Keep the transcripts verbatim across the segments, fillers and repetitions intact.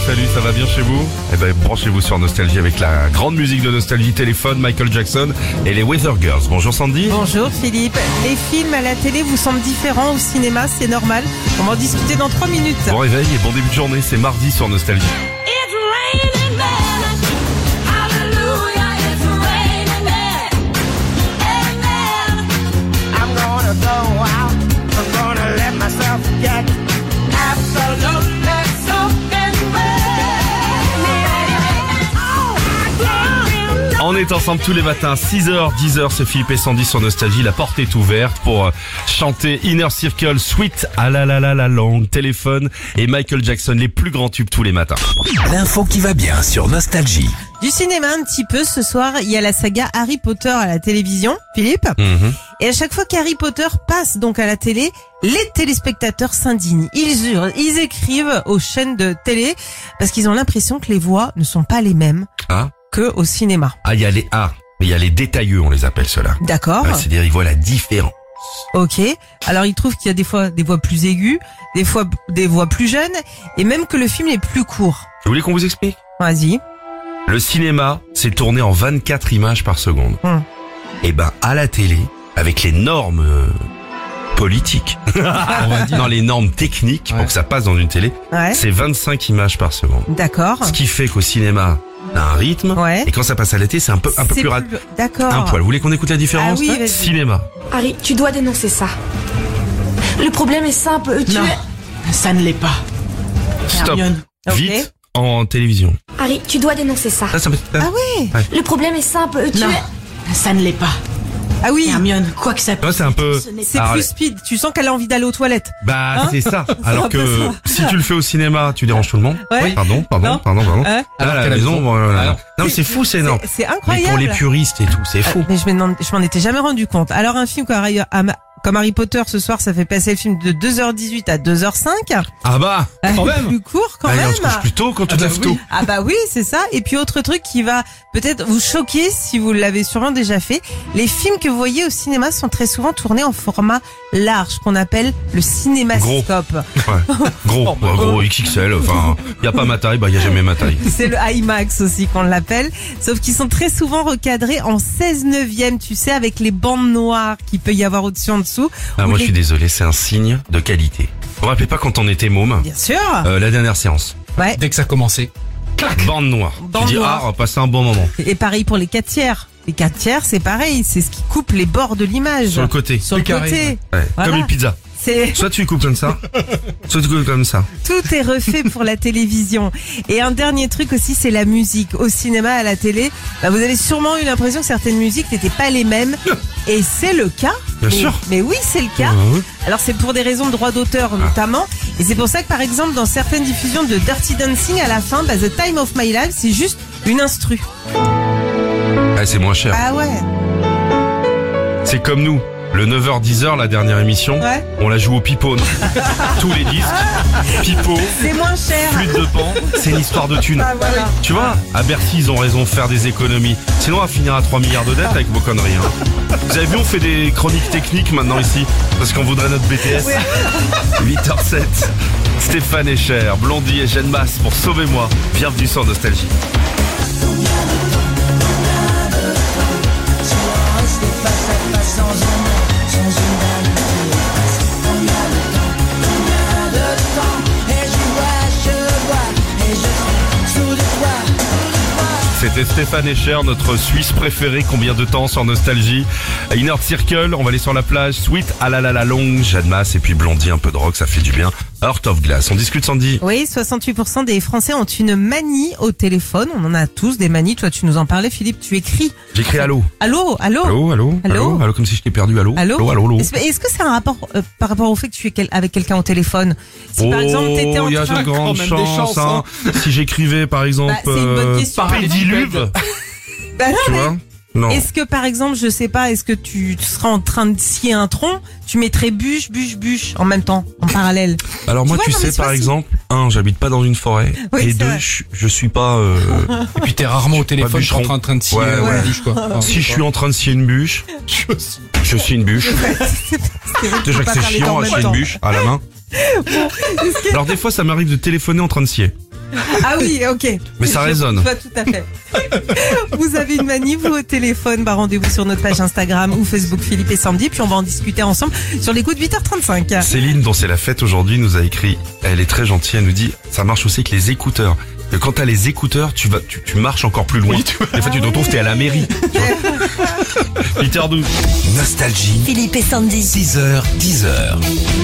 salut, ça va bien chez vous? Eh ben, branchez-vous sur Nostalgie avec la grande musique de Nostalgie Téléphone, Michael Jackson et les Weather Girls. Bonjour Sandy. Bonjour Philippe. Les films à la télé vous semblent différents au cinéma, c'est normal. On va en discuter dans trois minutes. Bon réveil et bon début de journée, c'est mardi sur Nostalgie. On est ensemble tous les matins, six heures, dix heures, c'est Philippe et Sandy sur Nostalgie. La porte est ouverte pour chanter Inner Circle, Sweet, ah la la la la longue, Téléphone et Michael Jackson, les plus grands tubes tous les matins. L'info qui va bien sur Nostalgie. Du cinéma un petit peu, ce soir, il y a la saga Harry Potter à la télévision, Philippe. Mmh. Et à chaque fois qu'Harry Potter passe donc à la télé, les téléspectateurs s'indignent. Ils hurlent, ils écrivent aux chaînes de télé parce qu'ils ont l'impression que les voix ne sont pas les mêmes Ah. que au cinéma. Ah, il y a les A, mais il y a les détailleux, on les appelle ceux-là. D'accord. Ouais, c'est-à-dire, ils voient la différence. Ok. Alors ils trouvent qu'il y a des fois des voix plus aiguës, des fois des voix plus jeunes, et même que le film est plus court. Vous voulez qu'on vous explique? Vas-y. Le cinéma, c'est tourné en vingt-quatre images par seconde. Hum. Et ben, à la télé, avec les normes euh, politiques, on va dire. Non, les normes techniques Ouais. pour que ça passe dans une télé, Ouais. c'est vingt-cinq images par seconde. D'accord. Ce qui fait qu'au cinéma, t'as un rythme, Ouais. et quand ça passe à la télé, c'est un peu, un peu C'est plus rapide. D'accord. Un poil. Vous voulez qu'on écoute la différence? Ah oui, vas-y. Cinéma. Harry, tu dois dénoncer ça. Le problème est simple, tu Non, es... ça ne l'est pas. Stop. Hermione. Ok. Vite, en télévision. Harry, tu dois dénoncer ça. Ça, ça me... Ah ouais. Le problème est simple, tu Non, es... ça ne l'est pas. Ah oui. Hermione, quoi que ça Ouais, puisse c'est un peu... ce n'est C'est Alors, plus speed. Tu sens qu'elle a envie d'aller aux toilettes. Bah, Hein c'est ça. Alors un peu que si tu le fais au cinéma, tu déranges tout le monde. Ouais. Pardon, pardon, Non. pardon, pardon. Hein Là, à la qu'à la maison, maison. bon, voilà. Alors. Non, mais c'est fou, c'est énorme. C'est c'est Mais incroyable. pour les puristes et tout, c'est fou. Mais je me demande- je m'en étais jamais rendu compte. Alors un film comme Harry, comme Harry Potter ce soir, ça fait passer le film de deux heures dix-huit à deux heures cinq. Ah bah, Quand même. Plus court quand allez, même. on se couche plus tôt quand tu Ah te bah lèves oui. tôt. Ah bah oui, c'est ça. Et puis autre truc qui va peut-être vous choquer si vous l'avez sûrement déjà fait, les films que vous voyez au cinéma sont très souvent tournés en format large, qu'on appelle le cinémascope. Ouais. Gros, ouais, gros, X X L, enfin, y a pas ma taille, bah y a jamais ma taille. C'est le IMAX aussi qu'on l'appelle, sauf qu'ils sont très souvent recadrés en seize neuvième, tu sais, avec les bandes noires qu'il peut y avoir au-dessus en dessous. Ah, Ou moi les- je suis désolé, c'est un signe de qualité. Vous vous rappelez pas quand on était môme, Bien sûr. euh, la dernière séance, Ouais. Dès que ça a commencé. bande noire. Bande tu dis, noire. ah, on va passer un bon moment. Et pareil pour les quatre tiers. Les quatre tiers, c'est pareil, c'est ce qui coupe les bords de l'image. Sur le côté. Sur le Le carré, côté. Ouais. Voilà. Comme une pizza. C'est Soit tu coupes comme ça, soit tu coupes comme ça. tout est refait pour la télévision. Et un dernier truc aussi, c'est la musique. Au cinéma, à la télé, bah, vous avez sûrement eu l'impression que certaines musiques n'étaient pas les mêmes. Et c'est le cas. Bien mais, sûr. Mais oui, c'est le cas. Ouais. Alors c'est pour des raisons de droit d'auteur notamment. Et c'est pour ça que par exemple dans certaines diffusions de Dirty Dancing, à la fin, bah, The Time of My Life, c'est juste une instru. Ah, c'est moins cher. Ah ouais. C'est comme nous. Le neuf heures dix heures, la dernière émission, Ouais. on la joue au pipeau. Tous les disques, pipeau, C'est moins cher. flûte de pan, c'est une histoire de thunes. Ah voilà. Tu vois, à Bercy, ils ont raison de faire des économies. Sinon, on va finir à trois milliards de dettes avec vos conneries. Hein. Vous avez vu, on fait des chroniques techniques maintenant ici, parce qu'on voudrait notre B T S. huit heures sept. Stéphane Echer, Blondie et Jeanne Masse pour Sauvez-moi. Bienvenue sur Nostalgie. C'était Stéphane Echer, notre Suisse préféré. Combien de temps sur Nostalgie? Inner Circle, on va aller sur la plage. Sweet, ah la la la longue, Jeanne Masse et puis Blondie, un peu de rock, ça fait du bien. Heart of Glass, on discute Sandy. Oui, soixante-huit pour cent des Français ont une manie au téléphone. On en a tous des manies. Toi, tu nous en parlais, Philippe. Tu écris. J'écris allô. Allô, allô. Allô, allô, Allô allô, allô, comme si je t'ai perdu, allô. Allô. Allô, allô, allô. Est-ce, est-ce que c'est un rapport euh, par rapport au fait que tu es quel- avec quelqu'un au téléphone? Si par exemple t'étais en il y a train... de grandes Quand même des chances, chances, hein. Si j'écrivais, par exemple, Bah, c'est une bonne euh, question. pédiluve, Bah non, tu mais vois? Non. est-ce que par exemple, je sais pas, est-ce que tu seras en train de scier un tronc, tu mettrais bûche, bûche, bûche en même temps, en parallèle? Alors moi, vois, tu non, mais sais, c'est par facile. exemple, un, j'habite pas dans une forêt, Oui, et c'est deux, vrai. je, je suis pas. Euh, Et puis t'es rarement au téléphone bûcheron. quand t'es en train de scier Ouais, euh, ouais. la bûche, quoi. Enfin, si je suis en train de scier une bûche, je suis une bûche. C'est vrai que tu Déjà peux que pas c'est faire les deux chiant en à même scier une temps. bûche à la main. Alors des fois, ça m'arrive de téléphoner en train de scier. Ah oui, ok. Mais ça Je résonne. vois tout à fait. Vous avez une manif, vous au téléphone, bah rendez-vous sur notre page Instagram ou Facebook Philippe et Sandy, puis on va en discuter ensemble sur les coups de huit heures trente-cinq. Céline, dont c'est la fête aujourd'hui, nous a écrit, elle est très gentille, elle nous dit, ça marche aussi avec les écouteurs. Que quand t'as les écouteurs, tu vas, tu, tu marches encore plus loin. Des fois, tu te retrouves, t'es à la mairie. huit heures douze. Nostalgie. Philippe et Sandy. six heures, dix heures.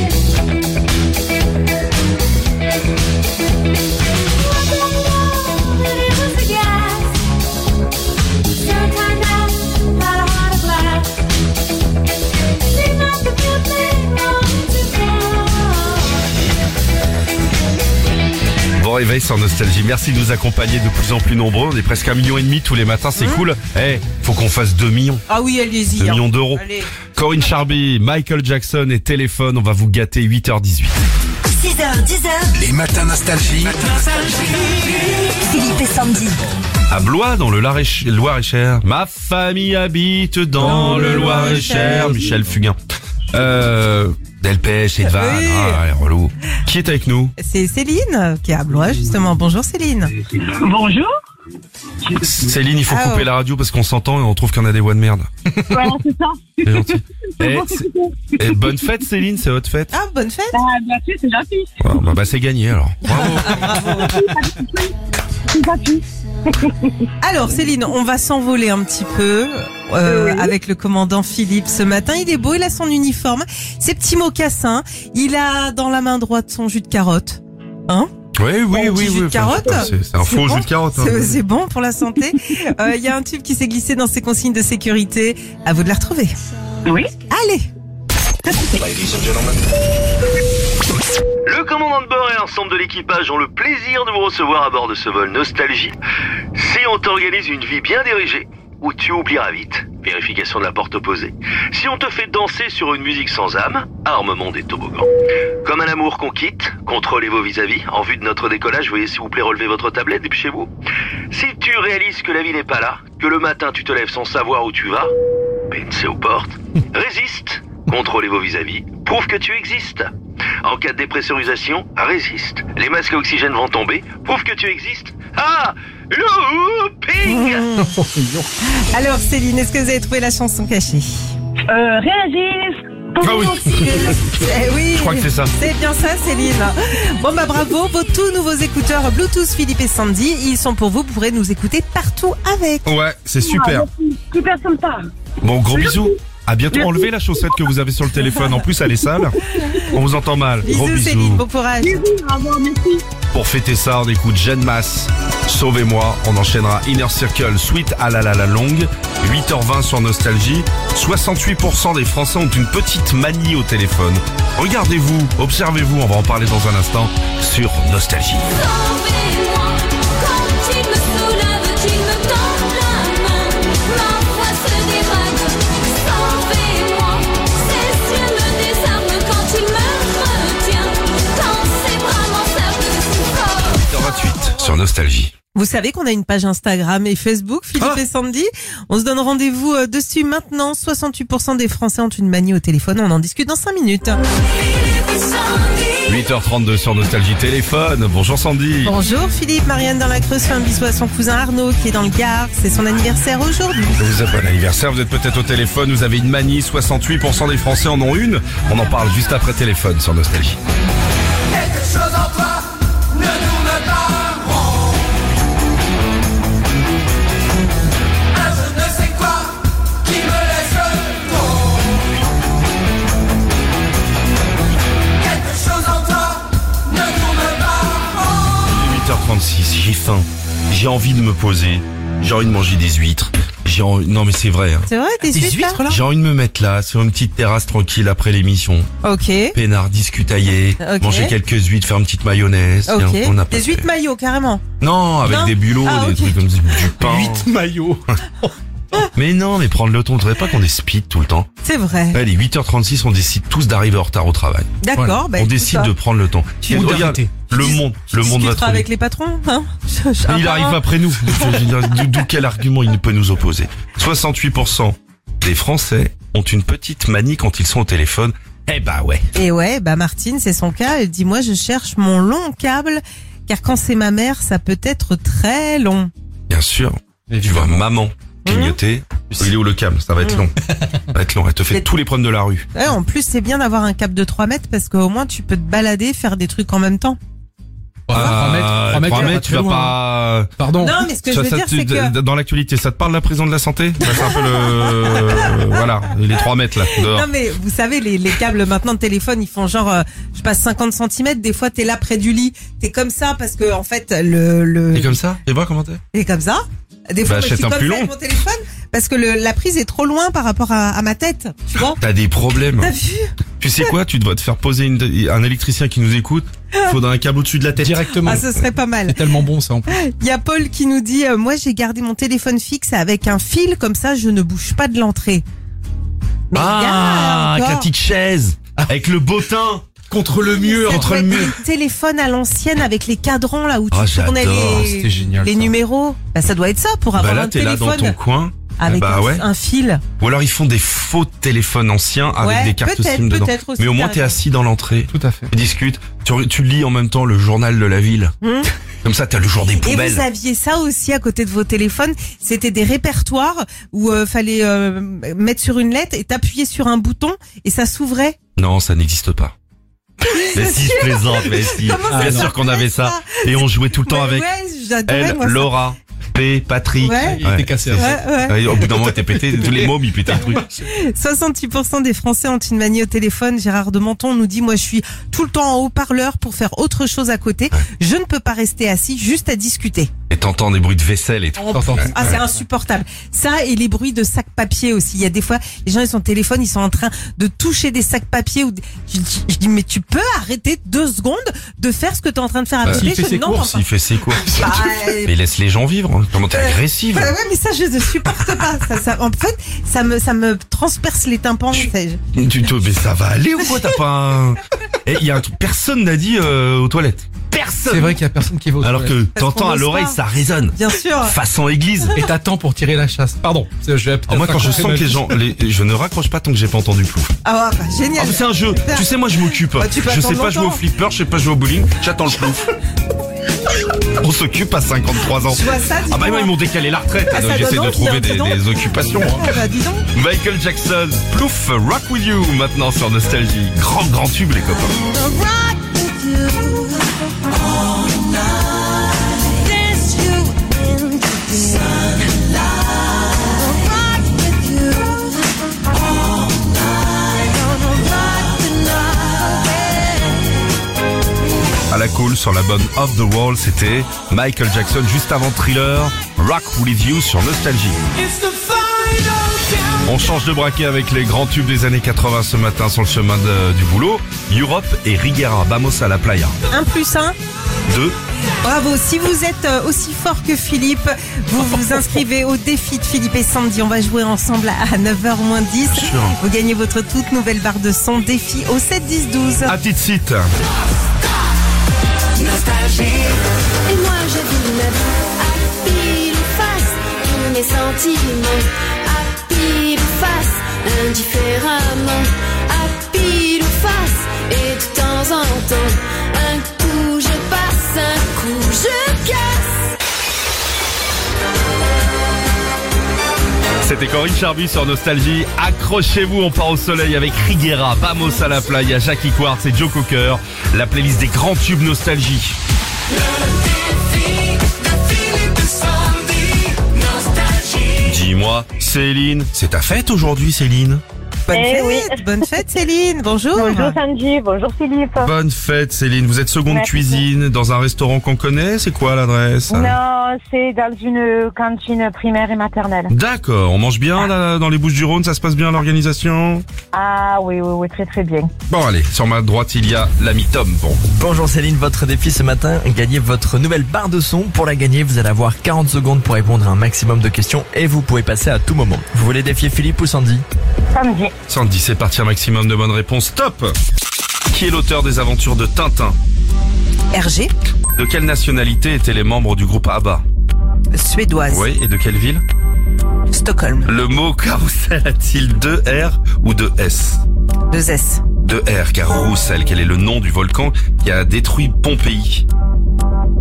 Bon réveil sur Nostalgie. Merci de nous accompagner de plus en plus nombreux. On est presque un million et demi tous les matins, c'est cool. Eh, faut qu'on fasse deux millions. Ah oui, allez-y. deux hein. millions d'euros. Allez. Corinne Charby, Michael Jackson et Téléphone. On va vous gâter huit heures dix-huit. six heures, dix heures. Les matins Nostalgie. Philippe et Sandy. À Blois, dans le Loir-et- Loir-et-Cher. Ma famille habite dans, Dans le le Loir-et-Cher. Loir-et-Cher. Michel Fugain. Euh, Delpech et Van. Oui. Ah, elle est relou. Qui est avec nous? C'est Céline qui est à Blois justement. Bonjour Céline. Bonjour. Céline, il faut Ah, couper oh. la radio parce qu'on s'entend et on trouve qu'on a des voix de merde. Voilà, c'est ça. C'est gentil. C'est Eh, bon, c'est- c'est eh, bonne fête Céline, c'est votre fête. Ah, bonne fête. Ah, bien sûr, c'est gentil. Ouais, bah, bah, c'est gagné alors. Bravo. C'est gentil. Alors Céline, on va s'envoler un petit peu euh, Oui. avec le commandant Philippe ce matin. Il est beau, il a son uniforme, ses petits mocassins. Il a dans la main droite son jus de carotte. Hein? Oui, oui, Bon, oui, petit jus oui. de carotte. C'est c'est un C'est faux bon. jus de carotte. hein. C'est c'est bon pour la santé. Euh, Il y a un tube qui s'est glissé dans ses consignes de sécurité. À vous de la retrouver. Oui. Allez. Le commandant de bord et l'ensemble de l'équipage ont le plaisir de vous recevoir à bord de ce vol Nostalgie. Si on t'organise une vie bien dirigée, où tu oublieras vite, vérification de la porte opposée. Si on te fait danser sur une musique sans âme, armement des toboggans. Comme un amour qu'on quitte, contrôlez vos vis-à-vis. En vue de notre décollage, veuillez s'il vous plaît relever votre tablette depuis chez vous. Si tu réalises que la vie n'est pas là, que le matin tu te lèves sans savoir où tu vas, pensez aux portes. Résiste, contrôlez vos vis-à-vis, prouve que tu existes. En cas de dépressurisation, résiste. Les masques à oxygène vont tomber, prouve que tu existes. Ah, looping. Alors Céline, est-ce que vous avez trouvé la chanson cachée? Euh, réagir. Ah oui. Eh oui, Je crois que c'est ça. C'est bien ça, Céline. Bon bah bravo, vos tout nouveaux écouteurs Bluetooth Philippe et Sandy, ils sont pour vous. Vous pourrez nous écouter partout avec. Ouais, c'est super. Super sympa. Bon, gros bisous. À bientôt. Enlevez la chaussette que vous avez sur le téléphone. En plus, elle est sale. On vous entend mal. Gros Bisous bisous. Céline, bon courage. Bisous, au revoir, merci. Pour fêter ça, on écoute Jeanne Masse. Sauvez-moi. On enchaînera Inner Circle, Sweet à la la la longue. huit heures vingt sur Nostalgie. soixante-huit pour cent des Français ont une petite manie au téléphone. Regardez-vous, observez-vous. On va en parler dans un instant sur Nostalgie. Sauvez-moi, quand il me soulève, qu'il me tend la main, ma voix se dégrade. Sauvez-moi, ses yeux me désarment quand il me retient, quand ses bras m'encerclent si fort. huit heures vingt-huit sur Nostalgie. Vous savez qu'on a une page Instagram et Facebook, Philippe Ah. et Sandy. On se donne rendez-vous euh, dessus maintenant. soixante-huit pour cent des Français ont une manie au téléphone. On en discute dans cinq minutes. huit heures trente-deux sur Nostalgie Téléphone. Bonjour Sandy. Bonjour Philippe, Marianne dans la Creuse fait un bisou à son cousin Arnaud qui est dans le Gard. C'est son anniversaire aujourd'hui. Je vous appelle l'anniversaire, vous êtes peut-être au téléphone, vous avez une manie, soixante-huit pour cent des Français en ont une. On en parle juste après téléphone sur Nostalgie. huit heures trente-six, j'ai faim, j'ai envie de me poser, j'ai envie de manger des huîtres, j'ai envie... Non mais c'est vrai, hein. C'est vrai, des huîtres là J'ai envie de me mettre là, sur une petite terrasse tranquille après l'émission. Ok. Peinard, discutailler, Ok. manger quelques huîtres, faire une petite mayonnaise. Ok. Tiens, on n'a pas Des fait. huîtres maillot carrément. Non, avec Non. des bulots, Ah, des ok. trucs comme ça, du pain. maillots. Mais non, mais prendre le temps, on ne dirait pas qu'on est speed tout le temps. C'est vrai. Allez, huit heures trente-six, on décide tous d'arriver en retard au travail. D'accord. Voilà. Bah, on écoute décide ça. de prendre le temps. Tu- Et Ou regarde, d'arrêter. le monde, le monde va discuteras trop avec vite. les patrons, hein. Un Il par arrive un. après nous. Je veux dire, D'où quel argument il peut nous opposer? soixante-huit pour cent des Français ont une petite manie quand ils sont au téléphone. Eh bah ouais. Et ouais, bah Martine, c'est son cas. Elle dit, moi, je cherche mon long câble car quand c'est ma mère, ça peut être très long. Bien sûr. Tu vois maman clignoter. Il est où le câble? Ça va être long. Ça va être long. Elle te fait C'est- tous les problèmes de la rue. Ouais, en plus, c'est bien d'avoir un câble de trois mètres parce qu'au moins tu peux te balader, faire des trucs en même temps. trois mètres, trois mètres, trois tu vas mètres, pas tu très vas loin. pas... Pardon. Non, mais ce que Ça, je veux ça, dire, tu- c'est que dans l'actualité, ça te parle de la prison de la santé? Bah, c'est un peu le... euh, voilà, les trois mètres là, dehors. non mais vous savez les, les câbles maintenant de téléphone ils font genre euh, je passe cinquante centimètres, des fois t'es là près du lit, t'es comme ça parce que en fait le le Et comme ça? Et vois comment t'es? t'es comme ça. Des fois Bah, moi, je achète suis un comme plus ça long. avec mon téléphone parce que le, la prise est trop loin par rapport à, à ma tête, tu vois. T'as des problèmes. T'as vu? Tu sais quoi? Tu devrais te faire poser une, un électricien qui nous écoute. Faudra un câble au-dessus de la tête. Directement. Ah ce serait pas mal. C'est tellement bon ça en plus. Il y a Paul qui nous dit euh, moi j'ai gardé mon téléphone fixe avec un fil comme ça je ne bouge pas de l'entrée. Mais Ah, il y a avec la encore- petite chaise. Avec le bottin. Contre le mur. Ça contre doit le être mur. les téléphones à l'ancienne avec les cadrans là où tu Ah, tournais j'adore, les, c'était génial, les ça. numéros. Bah ça doit être ça pour avoir Bah là, un t'es là dans téléphone ton coin. avec bah un, ouais. un fil. Ou alors ils font des faux téléphones anciens avec Ouais, des cartes peut-être, SIM dedans. peut-être aussi, Mais au moins t'as t'es raison. assis dans l'entrée. Tout à fait. Tu discutes. Tu, tu lis en même temps le journal de la ville. Hum. Comme ça, t'as le jour des Et poubelles. vous aviez ça aussi à côté de vos téléphones, c'était des répertoires où euh, fallait euh, mettre sur une lettre et t'appuyer sur un bouton et ça s'ouvrait. Non, ça n'existe pas. Mais si, je plaisante, mais si. Comment ça Bien sûr s'appelle qu'on avait ça. ça Et on jouait tout le temps Mais avec ouais, j'adorais elle, moi ça. Laura, P, Patrick. Ouais. Il était cassé. Ouais, ouais. Ouais, au bout d'un moment, il était pété. Tous les mômes, ils pétaient le truc. soixante-dix pour cent des Français ont une manie au téléphone. Gérard de Menton nous dit, moi je suis tout le temps en haut-parleur pour faire autre chose à côté. Je ne peux pas rester assis juste à discuter. Et t'entends des bruits de vaisselle et tout. T'entends. Ah, c'est insupportable. Ça et les bruits de sacs papier aussi. Il y a des fois, les gens ils sont au téléphone, ils sont en train de toucher des sacs papier. Ou des- je, dis- je dis mais tu peux arrêter deux secondes de faire ce que tu es en train de faire à Bah, côté. s'il fait Je ses n'entends courses, pas. Il fait ses courses. Bah, euh, Mais laisse les gens vivre. hein. Comment t'es agressive. bah ouais, mais ça je ne supporte pas. Ça, ça, en fait, ça me ça me transperce les tympans. C'est- Tu te, mais ça va aller ou quoi? T'as pas un... Et il y a un truc, personne n'a dit euh, aux toilettes. Personne. C'est vrai qu'il y a personne qui va aux Alors toilettes. que t'entends qu'on à n'ose l'oreille, pas. ça résonne. Bien sûr. Façon église. Et t'attends pour tirer la chasse. Pardon. Je vais peut-être Alors moi, quand je raconter sens ma que les vie. gens, les, je ne raccroche pas tant que j'ai pas entendu plouf. Ah bah, génial. Ah, mais c'est un jeu. Tu sais, moi, je m'occupe. Bah, tu peux je sais attendre pas jouer au longtemps. flipper, je sais pas jouer au bowling. J'attends le plouf. On s'occupe à cinquante-trois ans. Je vois ça, dis Ah bah donc. moi, ils m'ont décalé la retraite. Ah, donc ça j'essaie donne de envie, trouver hein, des, dis donc. des occupations. hein. Ah bah dis donc. Michael Jackson, plouf, Rock With You, maintenant sur Nostalgie. Grand, grand tube, les copains. À la cool, sur la bonne Off the Wall, c'était Michael Jackson, juste avant Thriller, Rock With You sur Nostalgie. On change de braquet avec les grands tubes des années quatre-vingts ce matin sur le chemin de- du boulot. Europe et Riguera, vamos à la playa. Un plus un. Deux. Bravo, si vous êtes euh, aussi fort que Philippe, vous vous inscrivez au défi de Philippe et Sandy. On va jouer ensemble à neuf heures moins dix. Bien sûr. Vous gagnez votre toute nouvelle barre de son défi au sept dix douze. À petite site. Et moi je vis ma vie à pile ou face, tous mes sentiments à pile ou face, indifféremment à pile ou face, et de temps en temps, un coup je passe, un coup je casse. C'était Corinne Charby sur Nostalgie. Accrochez-vous, on part au soleil avec Riguera, vamos à la playa, Jackie Quartz et Joe Cocker. La playlist des grands tubes Nostalgie. Dis-moi, Céline, c'est ta fête aujourd'hui, Céline? Bonne Eh fête, oui. bonne fête Céline, bonjour. Bonjour Sandy, bonjour Philippe. Bonne fête, Céline. Vous êtes seconde Merci. cuisine dans un restaurant qu'on connaît. C'est quoi l'adresse? Non, c'est dans une cantine primaire et maternelle. D'accord. On mange bien là, dans les Bouches-du-Rhône. Ça se passe bien l'organisation? Ah oui, oui, oui, très très bien. Bon, allez. Sur ma droite, il y a l'ami Tom. Bon. Bonjour Céline, votre défi ce matin, gagnez votre nouvelle barre de son. Pour la gagner, vous allez avoir quarante secondes pour répondre à un maximum de questions et vous pouvez passer à tout moment. Vous voulez défier Philippe ou Sandy? Samedi. Sandy, c'est parti. Un maximum de bonnes réponses. Top. Qui est l'auteur des aventures de Tintin? R G, De quelle nationalité étaient les membres du groupe ABBA? suédoise, Oui. Et de quelle ville? Stockholm, Le mot carrousel a-t-il deux R ou deux S? deux S, Deux R, car Roussel, quel est le nom du volcan qui a détruit Pompéi?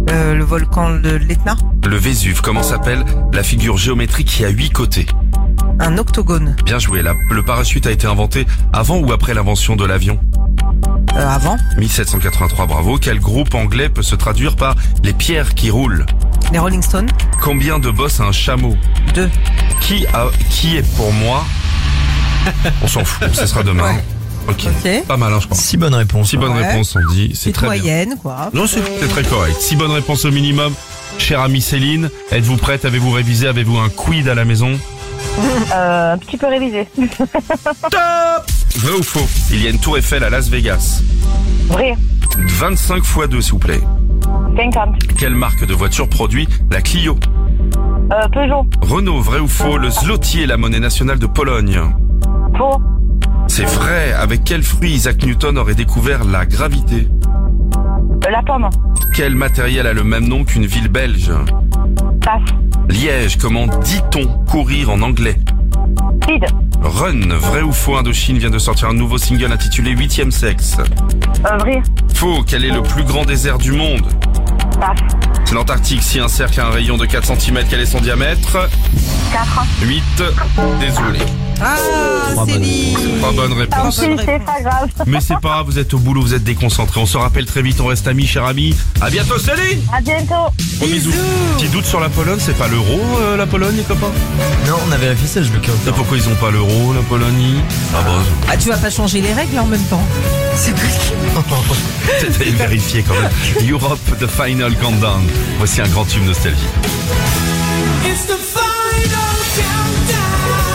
Euh, le volcan de l'Etna. Le Vésuve, comment s'appelle la figure géométrique qui a huit côtés? Un octogone. Bien joué, la- le parachute a été inventé avant ou après l'invention de l'avion? Euh, avant. mille sept cent quatre-vingt-trois, bravo. Quel groupe anglais peut se traduire par les pierres qui roulent? Les Rolling Stones. Combien de bosses a un chameau? Deux. Qui a, qui est pour moi? On s'en fout, ce sera demain. Ouais. Ok. Ok. Pas mal, hein, je crois. Six bonnes réponses. Six bonnes Ouais. réponses, on dit. C'est Petite très bien. moyenne, quoi. Non, c'est c'est très correct. Six bonnes réponses au minimum. Chère amie Céline, êtes-vous prête? Avez-vous révisé? Avez-vous un quid à la maison? Euh, un petit peu révisé. Top! Vrai ou faux? Il y a une tour Eiffel à Las Vegas. Vrai. vingt-cinq fois deux, s'il vous plaît. cinquante. Quelle marque de voiture produit la Clio? Euh, Peugeot. Renault, vrai ou faux? Le zloty est la monnaie nationale de Pologne. Faux. C'est vrai. Avec quel fruit Isaac Newton aurait découvert la gravité? Euh, la pomme. Quel matériel a le même nom qu'une ville belge? Passe. Liège, comment dit-on courir en anglais? Speed. Run, vrai ou faux? Indochine vient de sortir un nouveau single intitulé Huitième sexe. Euh, vrai. Faux, quel est le plus grand désert du monde? Passe. C'est l'Antarctique. Si un cercle a un rayon de quatre centimètres, quel est son diamètre? quatre. huit. Désolé. Ah, Céline. Pas bonne Tant réponse. pis, c'est pas grave. Mais c'est pas grave, vous êtes au boulot, vous êtes déconcentré. On se rappelle très vite, on reste amis, cher ami. À bientôt, Céline! À bientôt. Gros bisous. Petit doute sur la Pologne, c'est pas l'euro, euh, la Pologne, les copains? Non, on a vérifié ça, je le Et pourquoi ils ont pas l'euro, la Pologne? Ah bon, Ah, tu vas pas changer les règles en même temps. C'est peut-être aller vérifier quand même. Europe, The Final Countdown. Voici un grand tube nostalgie. It's the final countdown.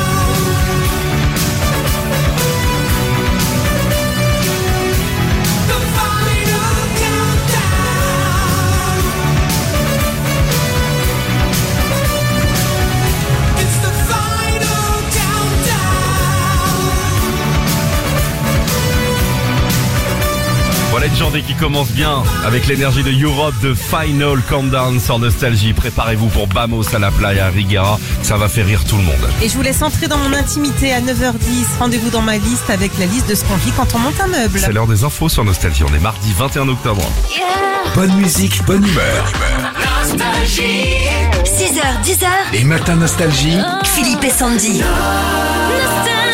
The final countdown. It's the final countdown. Voilà une journée qui commence bien avec l'énergie de Europe, de Final Countdown sur Nostalgie. Préparez-vous pour Bamos à la playa Riguera. Ça va faire rire tout le monde. Et je vous laisse entrer dans mon intimité à neuf heures dix. Rendez-vous dans ma liste avec la liste de ce qu'on vit quand on monte un meuble. C'est l'heure des infos sur Nostalgie. On est mardi vingt et un octobre. Bonne musique, bonne humeur. six heures, dix heures. Les matins nostalgie. Philippe et Sandy. Nostalgie.